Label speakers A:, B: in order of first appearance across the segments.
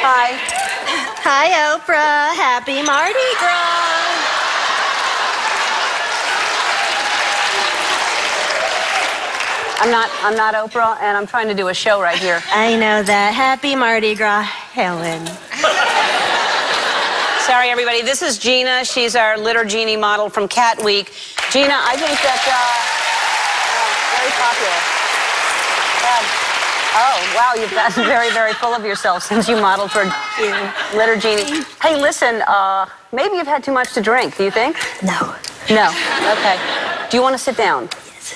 A: Hi.
B: Hi, Oprah. Happy Mardi Gras.
A: I'm not Oprah, and I'm trying to do a show right here.
B: I know that. Happy Mardi Gras, Helen.
A: Sorry, everybody. This is Gina. She's our Litter Genie model from Cat Week. Gina, I think that, very popular. Yeah. Oh, wow, you've gotten very, very full of yourself since you modeled for Litter Genie. Hey, listen, maybe you've had too much to drink, do you think?
B: No.
A: No. Okay. Do you want to sit down?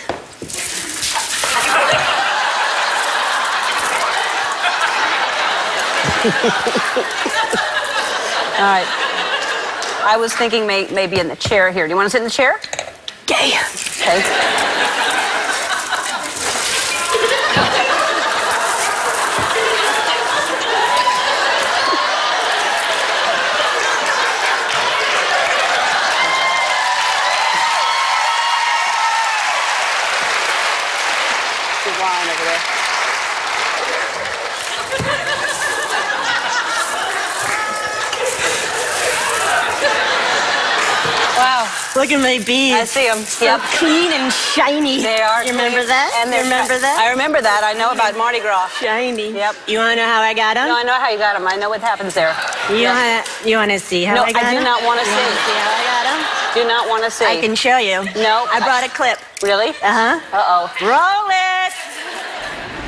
A: All right. I was thinking maybe in the chair here. Do you want to sit in the chair?
B: Gay.
A: Okay. Good wine over there. Wow.
B: Look at my beads.
A: I see them.
B: So
A: Yep.
B: clean and shiny.
A: They are.
B: You remember that?
A: And
B: you remember that?
A: I remember that. I know about Mardi Gras.
B: Shiny.
A: Yep.
B: You want to know how I got them?
A: No, I know how you got them. I know what happens there.
B: You want to see how
A: No,
B: I got them?
A: I do not want to
B: You
A: see.
B: wanna see how I got them?
A: Do not want to see.
B: I can show you.
A: No.
B: I brought a clip.
A: Really?
B: Uh-huh.
A: Uh-oh.
B: Roll it.